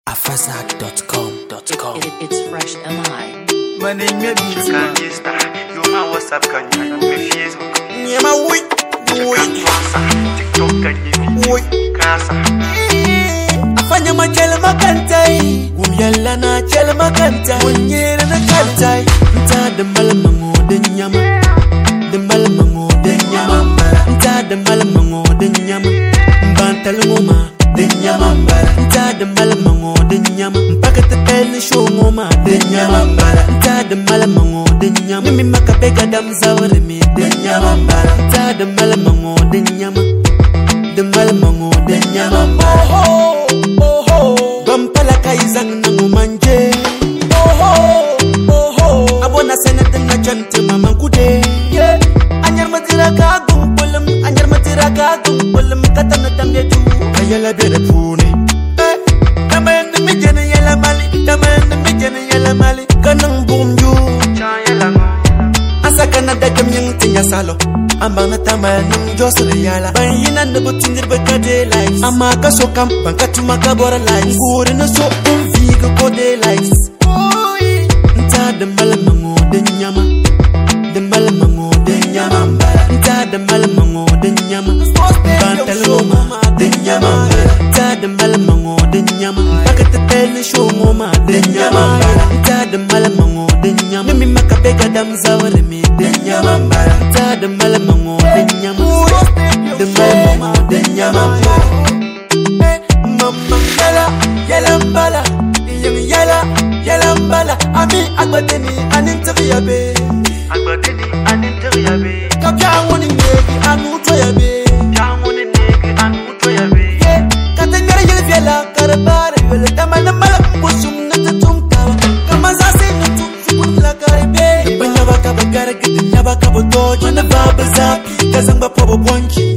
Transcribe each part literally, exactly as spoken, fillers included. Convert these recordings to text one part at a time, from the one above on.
afazak dot com dot com. It, it, it's fresh M I. My name may be You can use that. You my WhatsApp can you my Facebook. Yeah, my wait, You can WhatsApp, TikTok can you wait. Casa. Afanya machele makantai, umyala na chele makantai, unyere na kantai. Nta de malamango de nyama, de malamango de nyama. Nta de malamango de nyama, mbantalungoma de nyama. Nta de malamango de nyama, mpakata tele shongoma de nyama. Nta de malamango de nyama, mimi makabega damzawre mi de nyama. Nta de malamango de nyama, de malamango de nyama. Oh oh oh, bampala kaizang nangu manje. Oh oh oh, abona senete na chante mama kude. Yeah, anyar matira ka gumpulum, anyar matira ka gumpulum katana tamye tu. Ayala bere pune. Eh, tamen mi jene yala mali, tamen mi jene yala mali. Kanang bumju, Chayala ngo. asa kana dagam yang tinya salo. Ambang na tamal nung josre yala. Ban yina nebo tindir bekade likes. Ama ka so kam, ban ka tuma ka bora likes. Ngure na so un vigo ko de likes. Oi, nta de malamango de nyama, de malamango de nyama. Nta de malamango de nyama, bantaloma de nyama. Nta de malamango de nyama, bakata tele show ngoma de nyama. Nta de malamango de nyama, mimi makabega damzawre mi de nyama. Nta de malamango de nyama, de malamango de nyama. Mama yala, yala mbala, yang yala, yala mbala. Ami agbadeni aninteriya be, Agbadini aninteriya be. kapya woni negi anu toya be. Jamuni negi anu toya be. Katengere yele fiela karabare yele tamana mala busum nata tumtawa. Kama zase nutu zukula karibe. Banya baka bagara kiti nyaba kabotoji na baba zapi kazamba pobo bwanchi.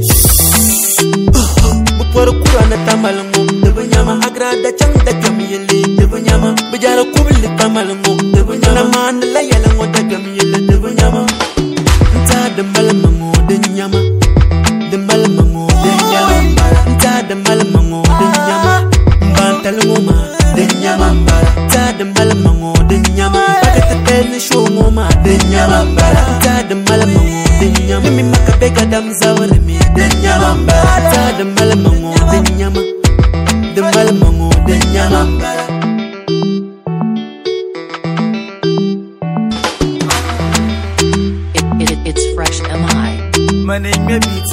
Buporo kura na tamalango debanyama agrada chanda kamiyele debanyama bejara kubili tamalango debanyama mana la yala ngoda kamiyele debanyama. Nta de malamango de nyama, de malamango de nyama. Nta de malamango de nyama, mbantalungoma de nyama. Nta de malamango de nyama, bakata tele shongoma de nyama. Nta de malamango de nyama, mimi makabega damzawre mi de nyama. Nta de malamango de nyama, de malamango de nyama. It, it, it's fresh M I. My name may be